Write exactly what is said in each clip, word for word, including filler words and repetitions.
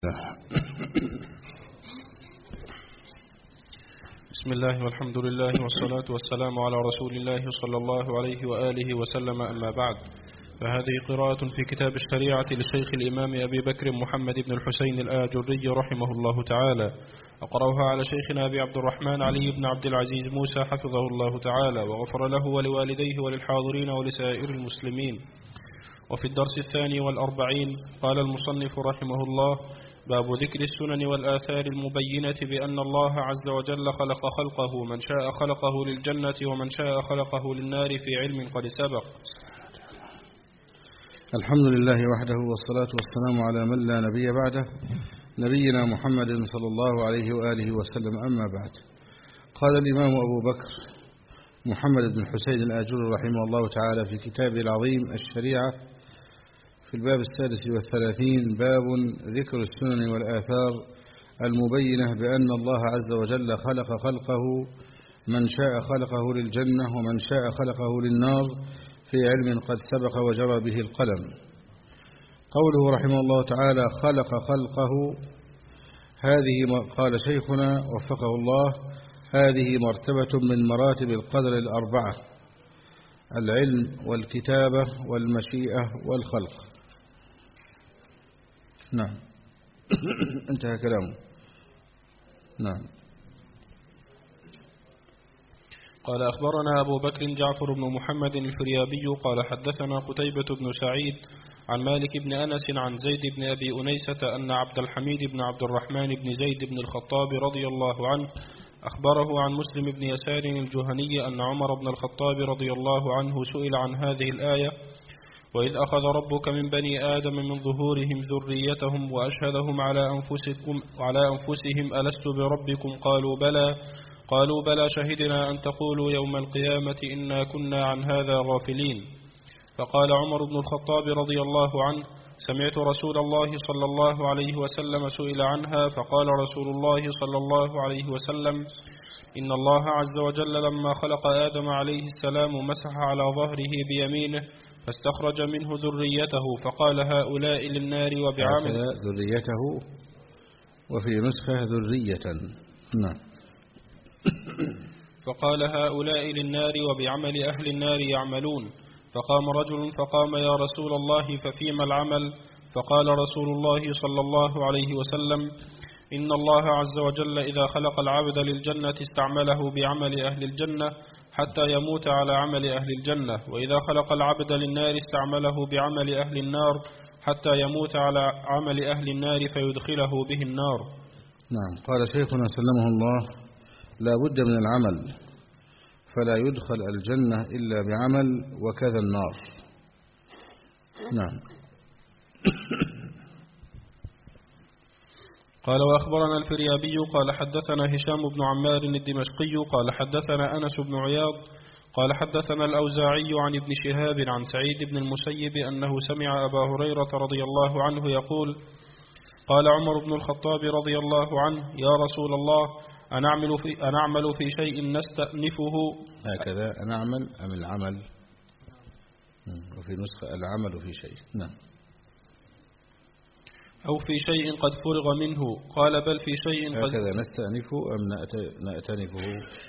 بسم الله والحمد لله والصلاة والسلام على رسول الله صلى الله عليه وآله وسلم، أما بعد، فهذه قراءة في كتاب الشريعة للشيخ الإمام أبي بكر محمد بن الحسين الآجري رحمه الله تعالى. أقرأها على شيخنا أبي عبد الرحمن علي بن عبد العزيز موسى حفظه الله تعالى وغفر له ولوالديه وللحاضرين ولسائر المسلمين. وفي الدرس الثاني والأربعين قال المصنف رحمه الله: باب ذكر السنن والآثار المبينة بأن الله عز وجل خلق خلقه، من شاء خلقه للجنة ومن شاء خلقه للنار في علم قد سبق. الحمد لله وحده، والصلاة والسلام على من لا نبي بعده، نبينا محمد صلى الله عليه وآله وسلم، أما بعد. قال الإمام أبو بكر محمد بن الحسين الآجري رحمه الله تعالى في كتابه العظيم الشريعة في الباب السادس والثلاثين: باب ذكر السنن والآثار المبينة بأن الله عز وجل خلق خلقه، من شاء خلقه للجنة ومن شاء خلقه للنار في علم قد سبق وجرى به القلم. قوله رحمه الله تعالى خلق خلقه، هذه قال شيخنا وفقه الله هذه مرتبة من مراتب القدر الأربعة: العلم والكتابة والمشيئة والخلق. نعم. انتهى كلامه. نعم. قال أخبرنا أبو بكر جعفر بن محمد الفريابي قال حدثنا قتيبة بن سعيد عن مالك بن أنس عن زيد بن أبي أنيسة أن عبد الحميد بن عبد الرحمن بن زيد بن الخطاب رضي الله عنه أخبره عن مسلم بن يسار الجهني أن عمر بن الخطاب رضي الله عنه سئل عن هذه الآية: وإذ أخذ ربك من بني آدم من ظهورهم ذريتهم وأشهدهم على أنفسكم على أنفسهم ألست بربكم؟ قالوا بلى. قالوا بلى شهدنا أن تقولوا يوم القيامة إنا كنا عن هذا غافلين. فقال عمر بن الخطاب رضي الله عنه: سمعت رسول الله صلى الله عليه وسلم سئل عنها، فقال رسول الله صلى الله عليه وسلم: إن الله عز وجل لما خلق آدم عليه السلام مسح على ظهره بيمينه فاستخرج منه ذريته فقال هؤلاء للنار وبعمل ذريته، وفي نسخة ذرية. نعم. فقال هؤلاء للنار وبعمل أهل النار يعملون. فقام رجل فقام: يا رسول الله ففيما العمل؟ فقال رسول الله صلى الله عليه وسلم: إن الله عز وجل إذا خلق العبد للجنة استعمله بعمل أهل الجنة حتى يموت على عمل أهل الجنة، وإذا خلق العبد للنار استعمله بعمل أهل النار حتى يموت على عمل أهل النار فيدخله به النار. نعم. قال شيخنا سلمه الله: لا بد من العمل، فلا يدخل الجنة إلا بعمل، وكذا النار. نعم. قال وأخبرنا الفريابي قال حدثنا هشام بن عمار الدمشقي قال حدثنا أنس بن عياض قال حدثنا الأوزاعي عن ابن شهاب عن سعيد بن المسيب أنه سمع أبا هريرة رضي الله عنه يقول: قال عمر بن الخطاب رضي الله عنه: يا رسول الله، أنعمل في, أنعمل في شيء نستأنفه. هكذا أنعمل أم العمل؟ وفي نسخة العمل في شيء. نعم. أو في شيء قد فرغ منه؟ قال بل في شيء قد. هكذا نستأنفه أم نأتنفه؟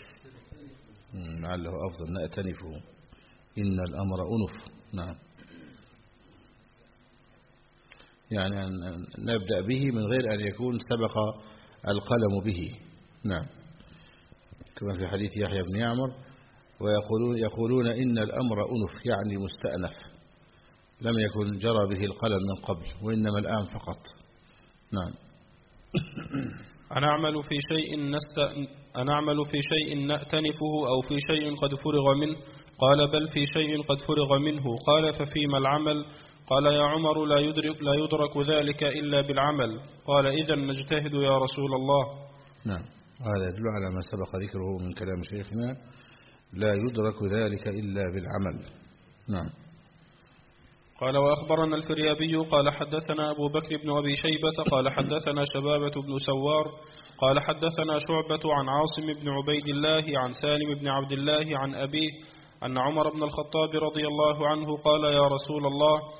لعله أفضل نأتنفه. إن الأمر أنف. نعم. يعني أن نبدأ به من غير أن يكون سبق القلم به. نعم. كما في حديث يحيى بن يعمر: ويقولون يقولون إن الأمر أنف، يعني مستأنف، لم يكن جرى به القلم من قبل، وإنما الآن فقط. نعم. أنعمل في شيء نست أنعمل في شيء نأتنفه أو في شيء قد فرغ منه؟ قال بل في شيء قد فرغ منه. قال ففيما العمل؟ قال يا عمر لا يدرك لا يدرك ذلك إلا بالعمل. قال إذن نجتهد يا رسول الله. نعم. هذا يدل على ما سبق ذكره من كلام شيخنا: لا يدرك ذلك إلا بالعمل. نعم. قال وأخبرنا الفريابي قال حدثنا أبو بكر بن أبي شيبة قال حدثنا شبابة بن سوار قال حدثنا شعبة عن عاصم بن عبيد الله عن سالم بن عبد الله عن أبيه أن عمر بن الخطاب رضي الله عنه قال: يا رسول الله،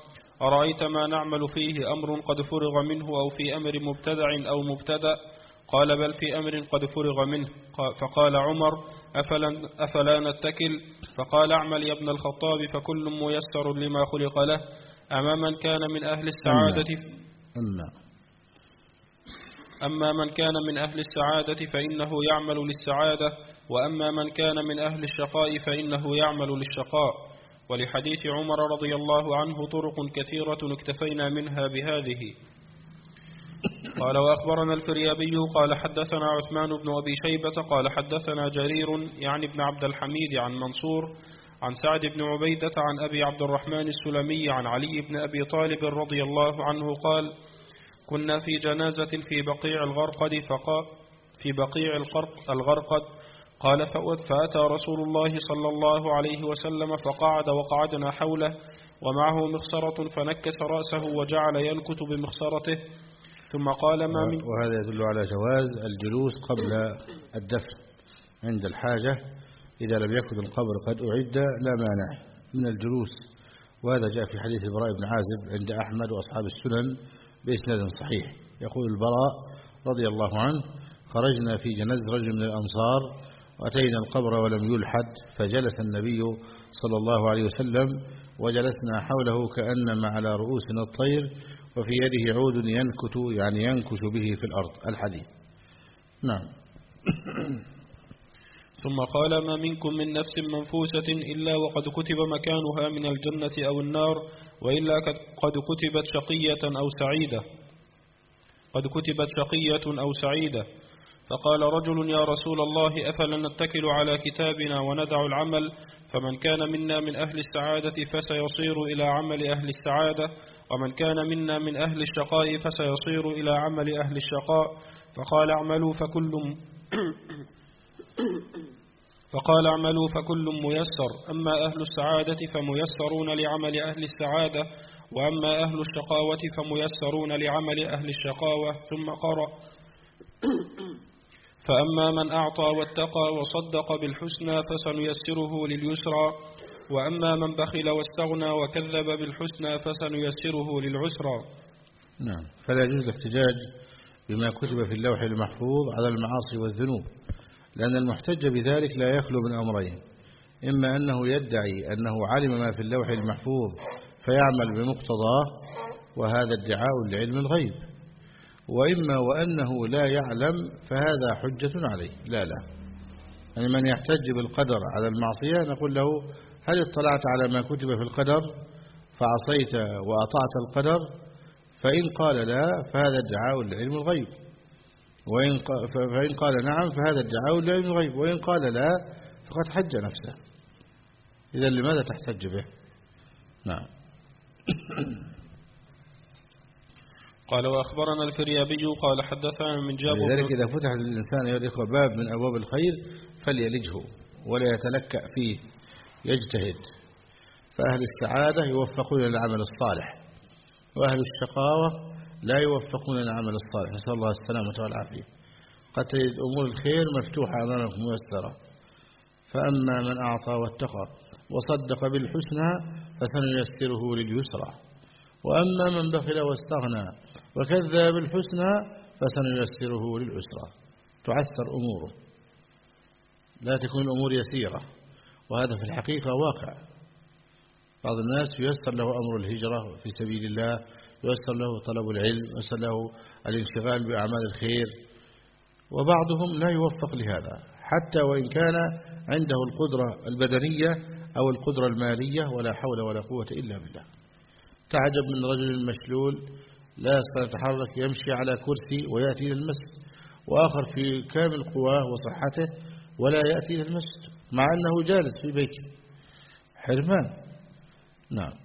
أرأيت ما نعمل فيه أمر قد فرغ منه أو في أمر مبتدع أو مبتدأ؟ قال بل في أمر قد فرغ منه. فقال عمر أفلا, أفلا نتكل؟ فقال اعمل يا ابن الخطاب فكل ميسر لما خلق له. أما من كان من أهل السعادة أما أما من كان من أهل السعادة فإنه يعمل للسعادة، وأما من كان من أهل الشقاء فإنه يعمل للشقاء. ولحديث عمر رضي الله عنه طرق كثيرة اكتفينا منها بهذه. قال وأخبرنا الفريابي قال حدثنا عثمان بن أبي شيبة قال حدثنا جرير يعني ابن عبد الحميد عن منصور عن سعد بن عبيدة عن أبي عبد الرحمن السلمي عن علي بن أبي طالب رضي الله عنه قال كنا في جنازة في بقيع الغرقد فقال في بقيع الغرقد قال فأتى رسول الله صلى الله عليه وسلم فقعد وقعدنا حوله ومعه مخصرة فنكس رأسه وجعل ينكت بمخصرته ثم قال ما من وهذا يدل على جواز الجلوس قبل الدفن عند الحاجة إذا لم يكن القبر قد أعد لا مانع من الجلوس، وهذا جاء في حديث البراء بن عازب عند أحمد وأصحاب السنن بإسناد صحيح. يقول البراء رضي الله عنه خرجنا في جنازة رجل من الأنصار وأتينا القبر ولم يلحد فجلس النبي صلى الله عليه وسلم وجلسنا حوله كأنما على رؤوسنا الطير وفي يده عود ينكت يعني ينكش به في الأرض الحديث. نعم. ثم قال ما منكم من نفس منفوسة إلا وقد كتب مكانها من الجنة أو النار وإلا قد كتبت شقية أو سعيدة قد كتبت شقية أو سعيدة. فقال رجل يا رسول الله أفلا نتكل على كتابنا وندع العمل؟ فمن كان منا من أهل السعادة فسيصير إلى عمل أهل السعادة، ومن كان منا من أهل الشقاء فسيصير إلى عمل أهل الشقاء. فقال اعملوا فكل فقال اعملوا فكل ميسر، أما أهل السعادة فميسرون لعمل أهل السعادة، وأما أهل الشقاوة فميسرون لعمل أهل الشقاوة. ثم قرأ فأما من أعطى واتقى وصدق بالحسنى فسنيسره لليسرى، وأما من بخل واستغنى وكذب بالحسنى فسنيسره للعسرى. نعم. فلا يجوز الاحتجاج بما كتب في اللوح المحفوظ على المعاصي والذنوب، لأن المحتج بذلك لا يخلو من أمرين: إما أنه يدعي أنه علم ما في اللوح المحفوظ فيعمل بمقتضاه وهذا ادعاء لعلم الغيب، وإما وأنه لا يعلم فهذا حجة عليه. لا لا يعني من يحتج بالقدر على المعصية نقول له هل اطلعت على ما كتب في القدر فعصيت وأطعت القدر؟ فإن قال لا فهذا ادعاء لعلم الغيب، وإن فإن قال نعم فهذا ادعاء لعلم الغيب، وإن قال لا فقد حج نفسه. إذا لماذا تحتج به؟ نعم. قال وأخبرنا الفريابي قال حدثنا من جابر. لذلك إذا فتح للإنسان يا الإخوة باب من أبواب الخير فليلجه ولا يتلكأ فيه، يجتهد. فأهل السعادة يوفقون للعمل الصالح، وأهل الشقاوة لا يوفقون للعمل الصالح، نسأل الله السلامة والعافية. قد تجد أمور الخير مفتوحة أمامك ميسرة. فأما من أعطى واتقى وصدق بالحسنى فسنيسره لليسرى، وأما من بخل واستغنى وكذب بالحسنى فسنيسره للعسرى. تعسر أموره، لا تكون الأمور يسيرة، وهذا في الحقيقة واقع. بعض الناس ييسر له أمر الهجرة في سبيل الله، ييسر له طلب العلم، ييسر له الانشغال بأعمال الخير، وبعضهم لا يوفق لهذا حتى وإن كان عنده القدرة البدنية أو القدرة المالية، ولا حول ولا قوة إلا بالله. تعجب من رجل مشلول لا يستطيع يتحرك، يمشي على كرسي ويأتي إلى المسجد، وآخر في كامل قواه وصحته ولا يأتي إلى المسجد مع أنه جالس في بيته. حرمان. نعم.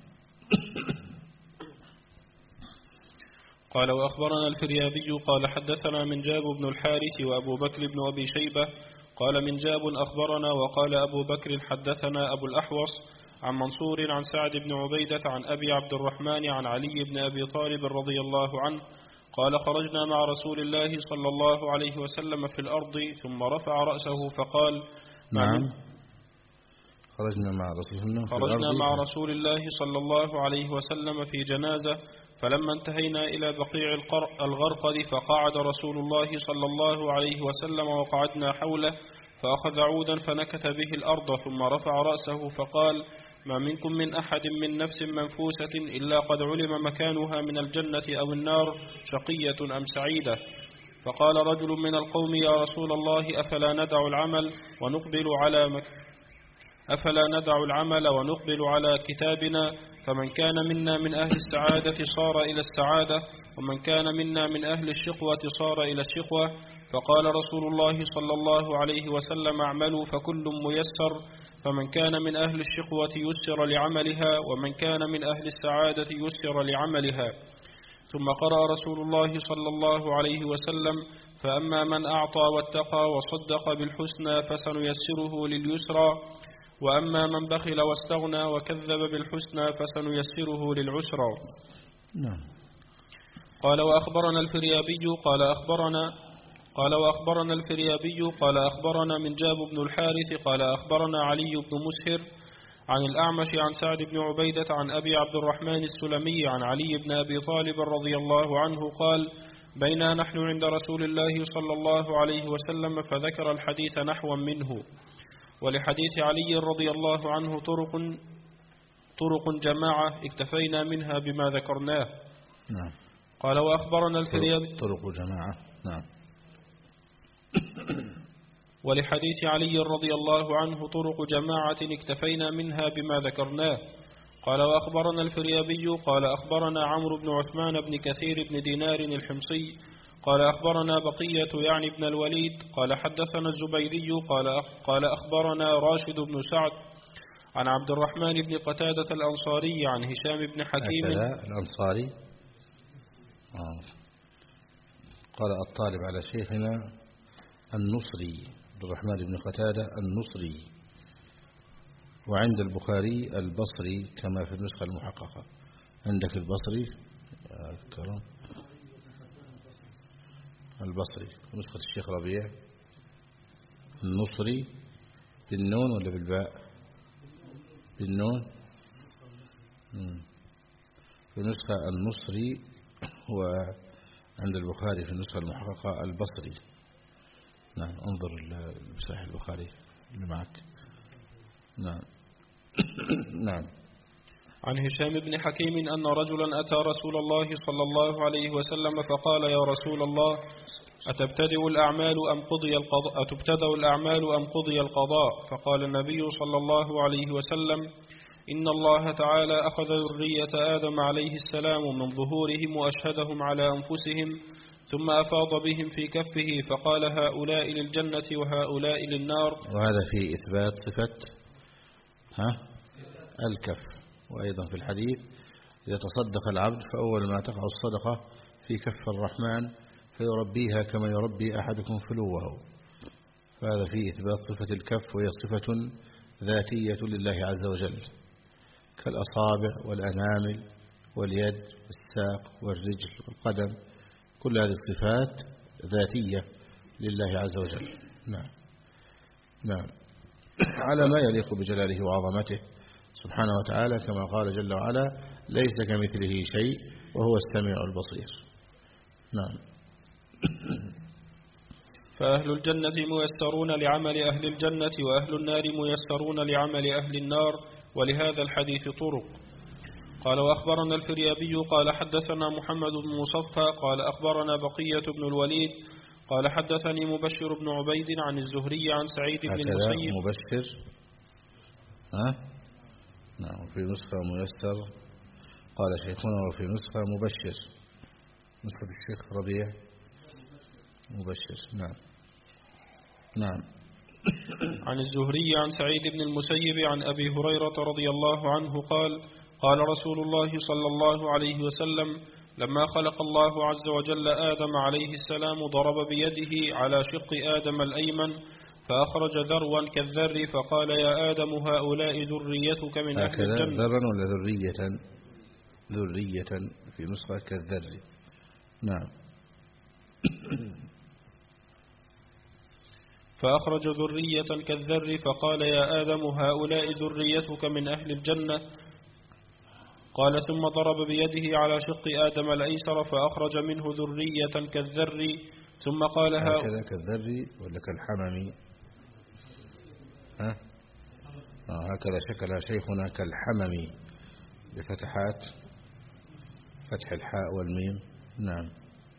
قال وأخبرنا الفريابي قال حدثنا من جاب بن الحارث وأبو بكر بن أبي شيبة قال من جاب أخبرنا، وقال أبو بكر حدثنا أبو الأحوص عن منصور عن سعد بن عبيدة عن أبي عبد الرحمن عن علي بن أبي طالب رضي الله عنه قال خرجنا مع رسول الله صلى الله عليه وسلم في الأرض ثم رفع رأسه فقال نعم. خرجنا مع رسول الله خرجنا مع رسول الله صلى الله عليه وسلم في جنازة، فلما انتهينا إلى بقيع الغرقد فقعد رسول الله صلى الله عليه وسلم وقعدنا حوله، فأخذ عودا فنكت به الأرض ثم رفع رأسه فقال: ما منكم من أحد من نفس منفوسة إلا قد علم مكانها من الجنة أو النار، شقية أم سعيدة. فقال رجل من القوم: يا رسول الله، أفلا ندع العمل ونقبل على مك أفلا ندع العمل ونقبل على كتابنا؟ فمن كان منا من أهل السعادة صار إلى السعادة، ومن كان منا من أهل الشقوة صار إلى الشقوة. فقال رسول الله صلى الله عليه وسلم: اعملوا فكل ميسر، فمن كان من أهل الشقوة يسر لعملها، ومن كان من أهل السعادة يسر لعملها. ثم قرأ رسول الله صلى الله عليه وسلم: فأما من أعطى واتقى وصدق بالحسنى فسنيسره لليسرى، وأما من بخل واستغنى وكذب بالحسنى فسنيسره للعسرى. نعم. قال وأخبرنا الفريابي قال أخبرنا قال وأخبرنا الفريابي قال أخبرنا منجاب بن الحارث قال أخبرنا علي بن مسهر عن الأعمش عن سعد بن عبيدة عن أبي عبد الرحمن السلمي عن علي بن أبي طالب رضي الله عنه قال: بينا نحن عند رسول الله صلى الله عليه وسلم فذكر الحديث نحوا منه. ولحديث علي رضي الله عنه طرق طرق جماعة اكتفينا منها بما ذكرناه. نعم. قال وأخبرنا الفريابي طرق جماعة. نعم. ولحديث علي رضي الله عنه طرق جماعة اكتفينا منها بما ذكرناه. قال وأخبرنا الفريابي قال أخبرنا عمرو بن عثمان بن كثير بن دينار الحمصي قال أخبرنا بقية يعني بن الوليد قال حدثنا الزبيري قال قال أخبرنا راشد بن سعد عن عبد الرحمن بن قتادة الأنصاري عن هشام بن حكيم الأنصاري. آه. قال الطالب على شيخنا النصري عبد الرحمن بن قتادة النصري، وعند البخاري البصري كما في النسخة المحققة. عندك البصري كرم البصري نسخة الشيخ ربيع النصري بالنون ولا بالباء؟ بالنون. في نسخة النصري، وعند البخاري في النسخة المحققة البصري. نعم. انظر المساحة البخاري اللي معك. نعم. نعم. عن هشام بن حكيم أن رجلا أتى رسول الله صلى الله عليه وسلم فقال: يا رسول الله، أتبتدئ الأعمال أم قضي القضاء أتبتدأ الأعمال أم قضي القضاء؟ فقال النبي صلى الله عليه وسلم: إن الله تعالى أخذ ذرية آدم عليه السلام من ظهورهم وأشهدهم على أنفسهم، ثم أفاض بهم في كفه فقال: هؤلاء للجنة وهؤلاء للنار. وهذا في إثبات صفة ها الكف. وأيضا في الحديث: يتصدق العبد فأول ما تقع الصدقة في كف الرحمن فيربيها كما يربي أحدكم فلوه. فهذا في إثبات صفة الكف، وهي صفة ذاتية لله عز وجل، كالأصابع والأنامل واليد والساق والرجل والقدم، كل هذه الصفات ذاتية لله عز وجل. نعم. نعم. على ما يليق بجلاله وعظمته سبحانه وتعالى، كما قال جل وعلا: ليس كمثله شيء وهو السميع البصير. نعم. فأهل الجنة ميسرون لعمل أهل الجنة، وأهل النار ميسرون لعمل أهل النار، ولهذا الحديث طرق. قال وأخبرنا الفريابي قال حدثنا محمد بن مصفى قال أخبرنا بقية بن الوليد قال حدثني مبشر بن عبيد عن الزهري عن سعيد بن المسيب. مبشر ها؟ نعم. في نسخة ميسر قال شيخنا، وفي نسخة مبشر، نسخة الشيخ ربيع مبشر. نعم. نعم. عن الزهري عن سعيد بن المسيب عن أبي هريرة رضي الله عنه قال: قال رسول الله صلى الله عليه وسلم: لما خلق الله عز وجل آدم عليه السلام ضرب بيده على شق آدم الأيمن فأخرج ذروا كالذر فقال: يا آدم هؤلاء ذريتك من أهل الجنة. ذرا ولا ذرية؟ ذرية في نسخة كالذر. نعم. فأخرج ذرية كالذر فقال يا آدم هؤلاء ذريتك من أهل الجنة. قال ثم ضرب بيده على شق آدم الأيسر فأخرج منه ذرية كالذر ثم قال هكذا كالذر ولا كالحمم؟ ها؟ آه هكذا شكل شيخنا كالحمم بفتحات فتح الحاء والميم. نعم.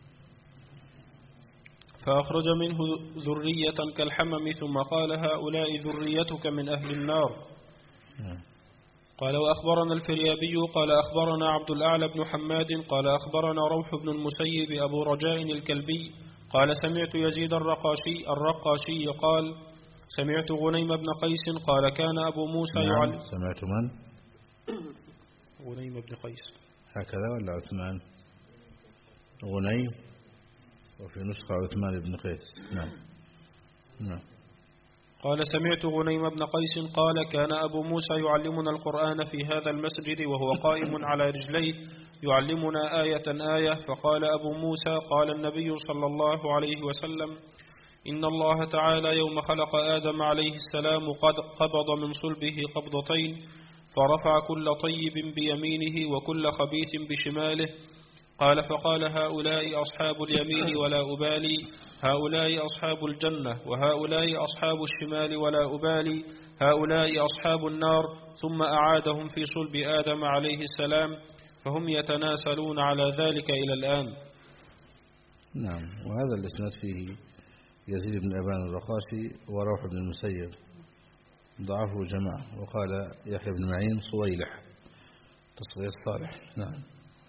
فأخرج منه ذرية كالحمم ثم قال هؤلاء ذريتك من أهل النار. نعم. قال وأخبرنا الفريابي قال أخبرنا عبد الأعلى بن حماد قال أخبرنا روح بن المسيب أبو رجاء الكلبي قال سمعت يزيد الرقاشي الرقاشي قال سمعت غنيم بن قيس قال كان أبو موسى نعم. يعلم. سمعت من؟ غنيم بن قيس هكذا ولا عثمان؟ غنيم وفي نسخة عثمان بن قيس. نعم. نعم. قال سمعت غنيم بن قيس قال كان أبو موسى يعلمنا القرآن في هذا المسجد وهو قائم على رجليه يعلمنا آية آية. فقال أبو موسى قال النبي صلى الله عليه وسلم إن الله تعالى يوم خلق آدم عليه السلام قد قبض من صلبه قبضتين فرفع كل طيب بيمينه وكل خبيث بشماله. قال فقال هؤلاء أصحاب اليمين ولا أبالي هؤلاء أصحاب الجنة وهؤلاء أصحاب الشمال ولا أبالي هؤلاء أصحاب النار ثم أعادهم في صلب آدم عليه السلام فهم يتناسلون على ذلك إلى الآن. نعم. وهذا الإسناد فيه يزيد بن أبان الرقاشي وروح بن المسيب ضعفه جماعة وقال يحيى بن معين صويلح تصغير صالح. نعم.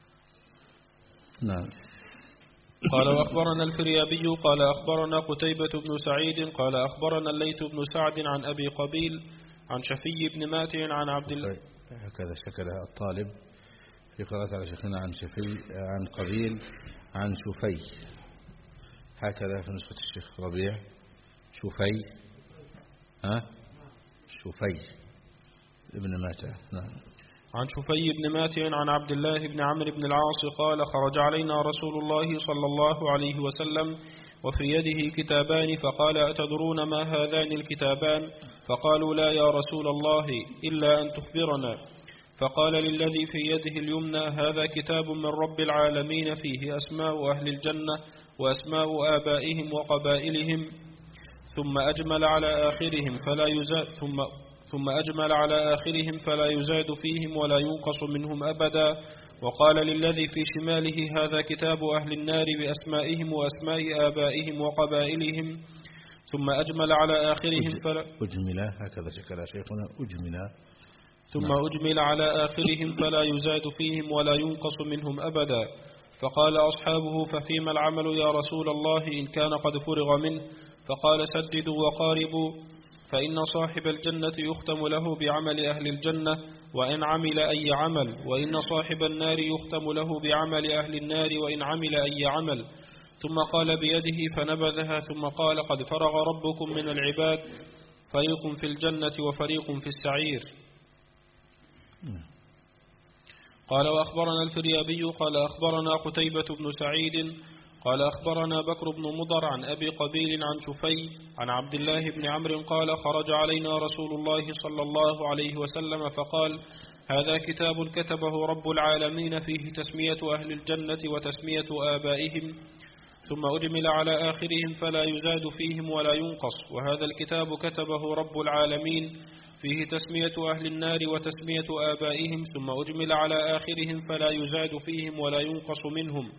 نعم. قال وأخبرنا الفريابي قال أخبرنا قتيبة بن سعيد قال أخبرنا الليث بن سعد عن أبي قبيل عن شفي بن ماتع عن عبد الله. هكذا شكلها الطالب في قراءة على شيخنا عن شفي عن قبيل عن شفي هكذا في نسخة الشيخ ربيع شفي ها شفي ابن ماتع. نعم. عن شفي بن ماتع عن عبد الله بن عمرو بن العاص قال خرج علينا رسول الله صلى الله عليه وسلم وفي يده كتابان فقال أتدرون ما هذان الكتابان؟ فقالوا لا يا رسول الله إلا أن تخبرنا. فقال للذي في يده اليمنى هذا كتاب من رب العالمين فيه أسماء أهل الجنة وأسماء آبائهم وقبائلهم ثم أجمل على آخرهم فلا يزاد ثم ثم أجمل على آخرهم فلا يزاد فيهم ولا ينقص منهم أبدا. وقال للذي في شماله هذا كتاب أهل النار بأسمائهم وأسماء آبائهم وقبائلهم ثم أجمل على آخرهم فلا أجمل هكذا شكل شيخنا أجمل ثم أجمل على آخرهم فلا يزاد فيهم ولا ينقص منهم أبدا. فقال أصحابه ففيما العمل يا رسول الله إن كان قد فرغ منه؟ فقال سددوا وقاربوا فإن صاحب الجنة يختم له بعمل أهل الجنة وإن عمل أي عمل وإن صاحب النار يختم له بعمل أهل النار وإن عمل أي عمل. ثم قال بيده فنبذها ثم قال قد فرغ ربكم من العباد فريق في الجنة وفريق في السعير. قال وأخبرنا الفريابي قال أخبرنا قتيبة بن سعيد قال أخبرنا بكر بن مضر عن أبي قبيل عن شفي عن عبد الله بن عمرو قال خرج علينا رسول الله صلى الله عليه وسلم فقال هذا كتاب كتبه رب العالمين فيه تسمية أهل الجنة وتسمية آبائهم ثم أجمل على آخرهم فلا يزاد فيهم ولا ينقص. وهذا الكتاب كتبه رب العالمين فيه تسمية أهل النار وتسمية آبائهم ثم أجمل على آخرهم فلا يزاد فيهم ولا ينقص منهم.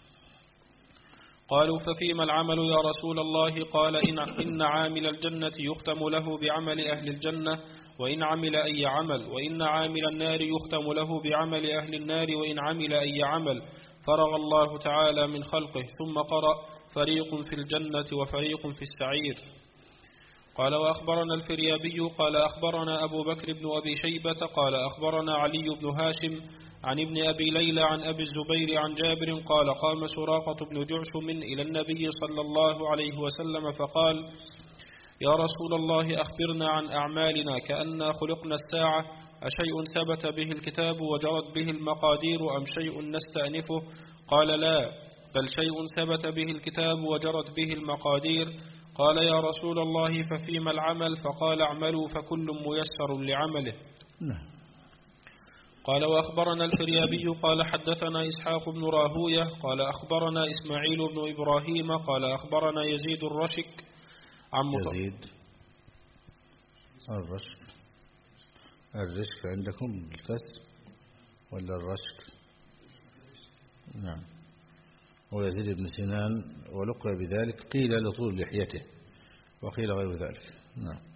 قالوا ففيما العمل يا رسول الله؟ قال إن, إن عامل الجنة يختم له بعمل أهل الجنة وإن عمل أي عمل وإن عامل النار يختم له بعمل أهل النار وإن عمل أي عمل. فرغ الله تعالى من خلقه ثم قرأ فريق في الجنة وفريق في السعير. قال وأخبرنا الفريابي قال أخبرنا أبو بكر بن أبي شيبة قال أخبرنا علي بن هاشم عن ابن أبي ليلى عن أبي الزبير عن جابر قال قام سراقة بن جعشم إلى النبي صلى الله عليه وسلم فقال يا رسول الله أخبرنا عن أعمالنا كأننا خلقنا الساعة أشيء ثبت به الكتاب وجرت به المقادير أم شيء نستأنفه؟ قال لا بل شيء ثبت به الكتاب وجرت به المقادير. قال يا رسول الله ففيما العمل؟ فقال اعملوا فكل ميسر لعمله. نعم. قال وأخبرنا الفريابي قال حدثنا إسحاق بن راهوية قال أخبرنا إسماعيل بن إبراهيم قال أخبرنا يزيد الرشك عن يزيد الرشك. الرشك عندكم بالكسر ولا الرشك؟ نعم. ويزيد بن سنان ولقب بذلك، قيل لطول لحيته وقيل غير ذلك. نعم.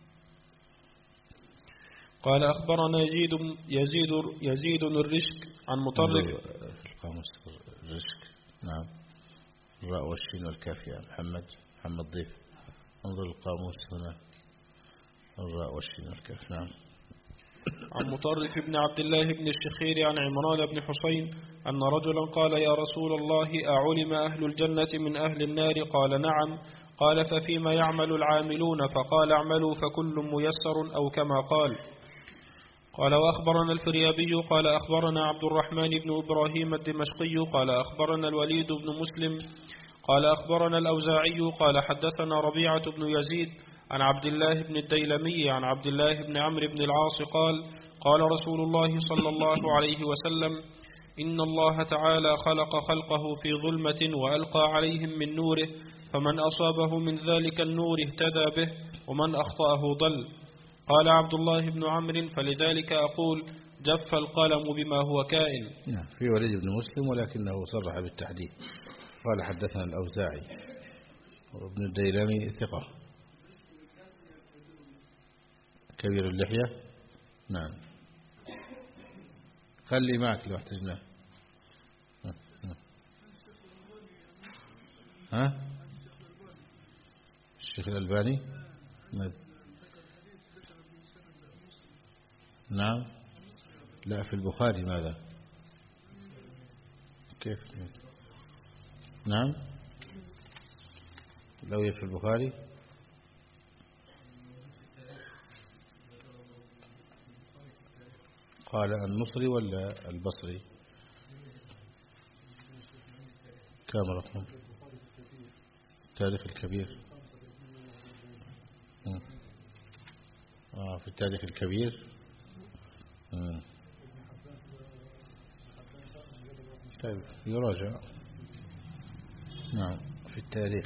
قال أخبرنا يزيد يزيد يزيد الرشك عن مطرف في القاموس الرشك. نعم. الراء والشين والكاف يا محمد محمد ضيف، انظر القاموس هنا الراء والشين والكاف. نعم. عن مطرف بن عبد الله بن الشخير عن عمران بن حسين أن رجلا قال يا رسول الله أعلم أهل الجنة من أهل النار؟ قال نعم. قال ففيما يعمل العاملون؟ فقال اعملوا فكل ميسر أو كما قال. قال وأخبرنا الفريابي قال أخبرنا عبد الرحمن بن إبراهيم الدمشقي قال أخبرنا الوليد بن مسلم قال أخبرنا الأوزاعي قال حدثنا ربيعة بن يزيد عن عبد الله بن الديلمي عن عبد الله بن عمرو بن العاص قال قال رسول الله صلى الله عليه وسلم إن الله تعالى خلق خلقه في ظلمة وألقى عليهم من نوره، فمن أصابه من ذلك النور اهتدى به ومن أخطأه ضل. قال عبد الله بن عمرو فلذلك أقول جف القلم بما هو كائن. نعم. في وليد بن مسلم ولكنه صرح بالتحديد، قال حدثنا الأوزاعي وابن الديلمي ثقة كبير اللحية. نعم. خلي معك لو احتجناه. ها الشيخ الألباني. نعم. لا في البخاري. ماذا كيف؟ نعم. لو في البخاري قال النصري ولا البصري؟ كم رقم؟ التاريخ الكبير. آه في التاريخ الكبير. آه. طيب يراجع. نعم في التاريخ.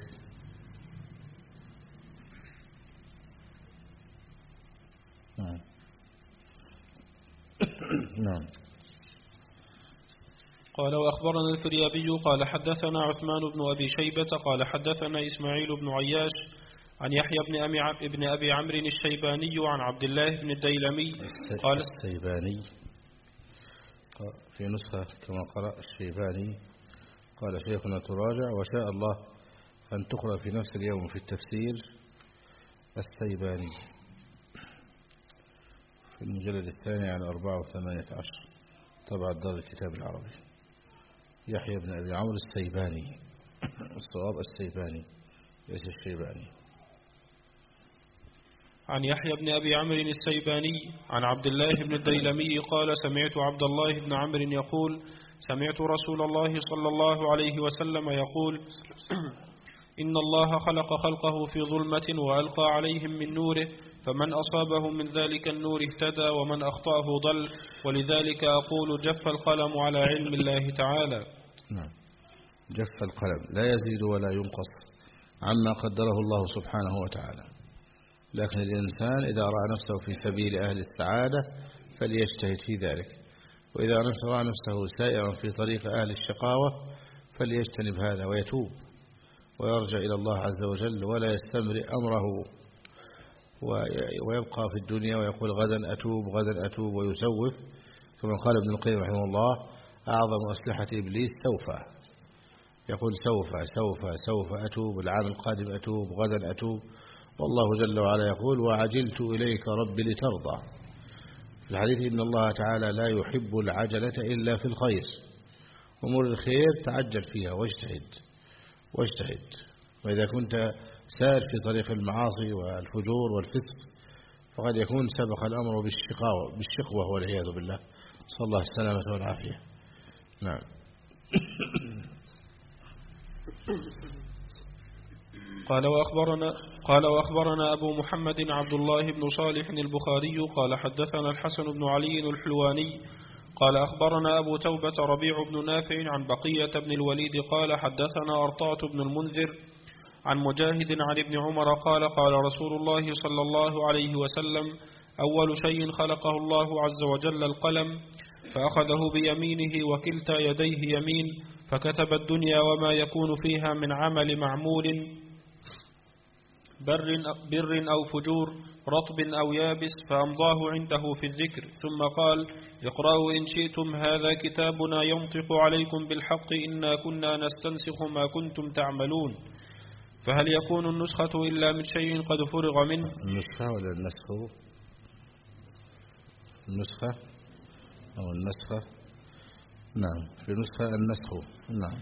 نعم. نعم. قال وأخبرنا الفريابي قال حدثنا عثمان بن أبي شيبة قال حدثنا إسماعيل بن عياش عن يحيى بن أبي, ابن أبي عمرو الشيباني عن عبد الله بن الديلمي قال الشيباني في نسخة كما قرأ الشيباني. قال شيخنا تراجع وشاء الله أن تقرأ في نفس اليوم في التفسير الشيباني في المجلد الثاني عن أربعة وثمانية عشر طبع دار الكتاب العربي. يحيى بن أبي عمرو الشيباني، الصواب الشيباني ليس الشيباني. عن يحيى بن أبي عمرو الشيباني عن عبد الله بن الديلمي قال سمعت عبد الله بن عمرو يقول سمعت رسول الله صلى الله عليه وسلم يقول إن الله خلق خلقه في ظلمة وألقى عليهم من نوره، فمن أصابه من ذلك النور اهتدى ومن أخطأه ضل، ولذلك أقول جف القلم على علم الله تعالى. نعم. جف القلم لا يزيد ولا ينقص عما قدره الله سبحانه وتعالى، لكن الإنسان إذا رأى نفسه في سبيل أهل السعادة فليجتهد في ذلك، وإذا رأى نفسه سائرا في طريق أهل الشقاوة فليجتنب هذا ويتوب ويرجع إلى الله عز وجل ولا يستمر أمره ويبقى في الدنيا ويقول غدا أتوب غدا أتوب ويسوف، كما قال ابن القيم رحمه الله أعظم أسلحة إبليس سوف، يقول سوف سوف سوف أتوب، العام القادم أتوب، غدا أتوب، والله جل وعلا يقول وعجلت إليك رب لترضى. في الحديث إن الله تعالى لا يحب العجلة إلا في الخير، أمور الخير تعجل فيها واجتهد واجتهد، وإذا كنت سار في طريق المعاصي والفجور والفسق فقد يكون سبق الأمر بالشقاوة بالشقوة والعياذ بالله، صلى الله السلامة والعافية. نعم. قال وأخبرنا, قال وأخبرنا أبو محمد عبد الله بن صالح البخاري قال حدثنا الحسن بن علي الحلواني قال أخبرنا أبو توبة ربيع بن نافع عن بقية بن الوليد قال حدثنا أرطاة بن المنذر عن مجاهد عن ابن عمر قال قال رسول الله صلى الله عليه وسلم أول شيء خلقه الله عز وجل القلم فأخذه بيمينه وكلتا يديه يمين فكتب الدنيا وما يكون فيها من عمل معمول بر, بر أو فجور رطب أو يابس فأمضاه عنده في الذكر ثم قال اقرأوا إن شئتم هذا كتابنا ينطق عليكم بالحق إنا كنا نستنسخ ما كنتم تعملون فهل يكون النسخة إلا من شيء قد فرغ منه؟ النسخة ولا النسخ؟ النسخة أو النسخة؟ نعم في نسخة النسخ. نعم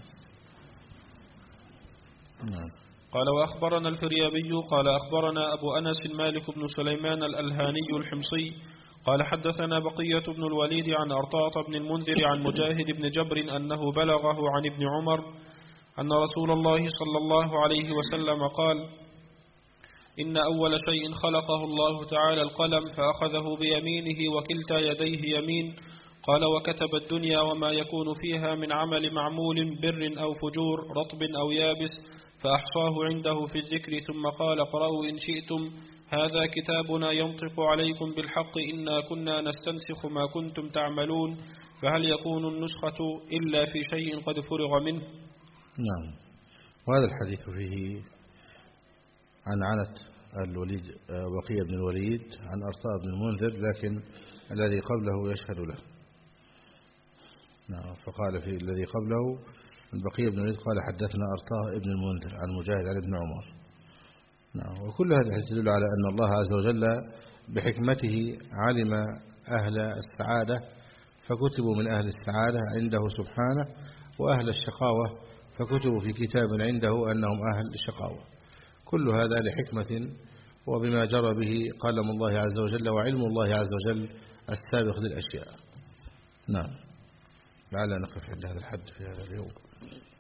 نعم. قال وأخبرنا الفريابي قال أخبرنا أبو أنس مالك بن سليمان الألهاني الحمصي قال حدثنا بقية بن الوليد عن أرطاط بن المنذر عن مجاهد بن جبر أنه بلغه عن ابن عمر أن رسول الله صلى الله عليه وسلم قال إن أول شيء خلقه الله تعالى القلم فأخذه بيمينه وكلتا يديه يمين قال وكتب الدنيا وما يكون فيها من عمل معمول بر أو فجور رطب أو يابس فأحصاه عنده في الذكر ثم قال اقرأوا إن شئتم هذا كتابنا ينطق عليكم بالحق إنا كنا نستنسخ ما كنتم تعملون فهل يكون النسخة إلا في شيء قد فرغ منه؟ نعم. وهذا الحديث فيه عن عنة الوليد بقية بن الوليد عن أرطاء بن المنذر لكن الذي قبله يشهد له. نعم. فقال في الذي قبله البقية بن الوليد قال حدثنا أرطاء بن المنذر عن مجاهد عن ابن عمر. نعم. وكل هذا يدل على أن الله عز وجل بحكمته علم أهل السعادة فكتبوا من أهل السعادة عنده سبحانه وأهل الشقاوة فكتبوا في كتاب عنده أنهم أهل الشقاوة. كل هذا لحكمة وبما جرى به قلم الله عز وجل وعلم الله عز وجل السابق للأشياء. نعم. لعل نقف عند هذا الحد في هذا اليوم.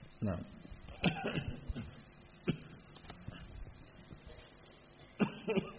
نعم.